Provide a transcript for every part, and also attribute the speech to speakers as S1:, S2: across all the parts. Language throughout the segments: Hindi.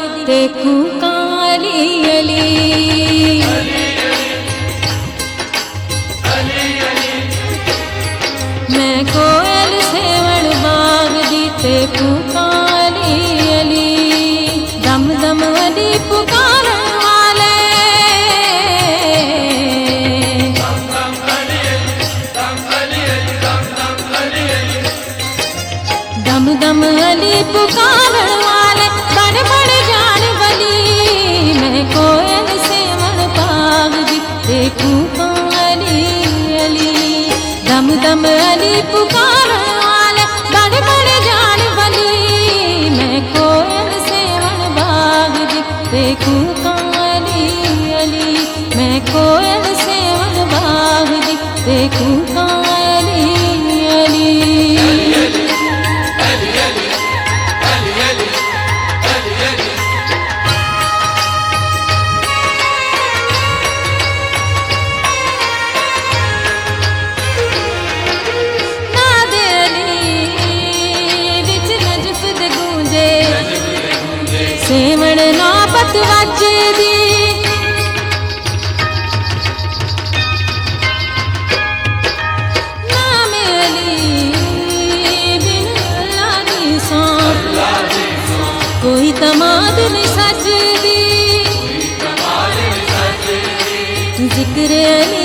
S1: देखूं काली अली। मैं कोयल सेवण बाग दी देखूं काली अली। दम दम अली पुकारन वाले, दम दम अली पुकारन वाले, बड़ बड़ जान बली। मैं कोयल सेवण बाग दी देखूं काली अली। दम दम अली पुकारन वाले, बड़ बड़ जान बली। मैं कोयल सेवण बाग दी देखूं काली अली। मैं कोयल सेवण बाग दी देखूं काली अली। सेवण नौबत वजदी, नाम अली बिन अल्लाह दी सौं कोई तमाद नहीं सजदी। जिक्र अली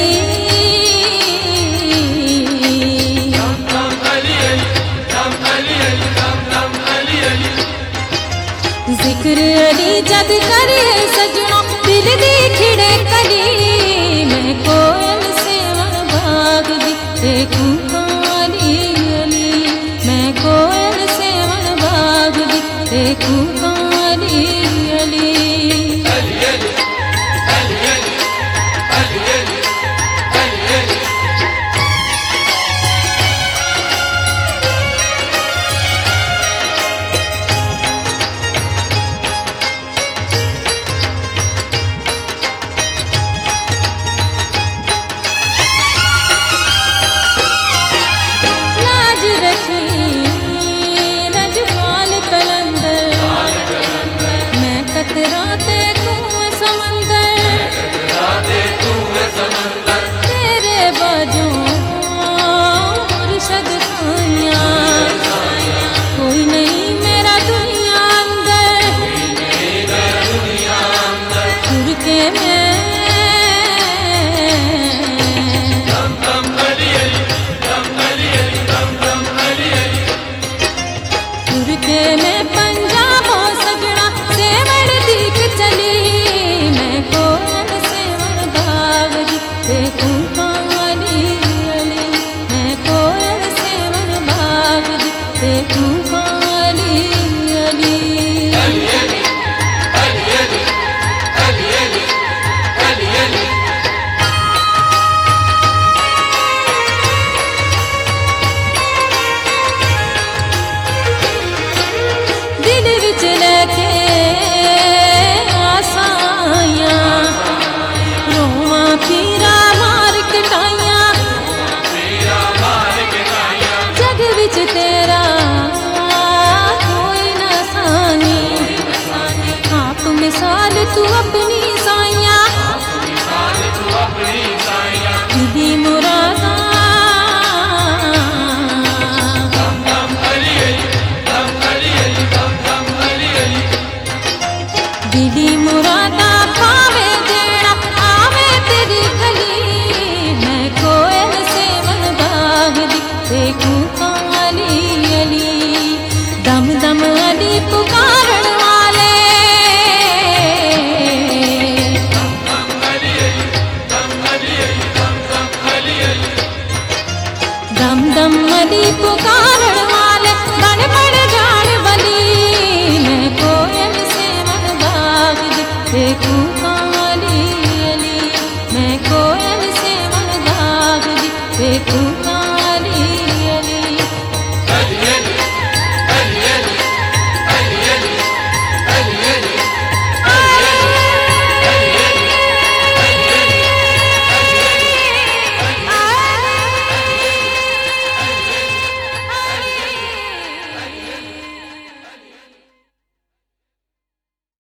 S1: जिक्र अली जद करे सजना, दिल दी खिड़े कली। मैं कोयल सेवण बाग दी देखूं काली अली। मैं कोयल सेवण बाग दी देखूं काली अली। कतराते तू समंदर, तेरे बाजों मुर्शद खाया। कोई नहीं मेरा दुनिया अंदर, तुर के मैं तुर के मैं पंजाबों सजना सेवण दीक चली। मैं कोयल सेवण बाग दी देखूं काली अली। मैं कोयल सेवण बाग दी देखूं काली अली। दिल विच लेके जग विच तेरा कोई न सानी। आप मिसाल तू अपनी साइया, दिली मुरादा दिली मुरादा पावे देना आवे तेरी गली। मैं कोयल सेवण बाग दी देखूं काली अली। दम दम अली पुकारन वाले, दम दम अली पुकारन वाले, बड़ बड़ जान बली। मैं कोयल सेवण बाग दी देखूं काली अली। मैं कोयल सेवण बाग दी देखूं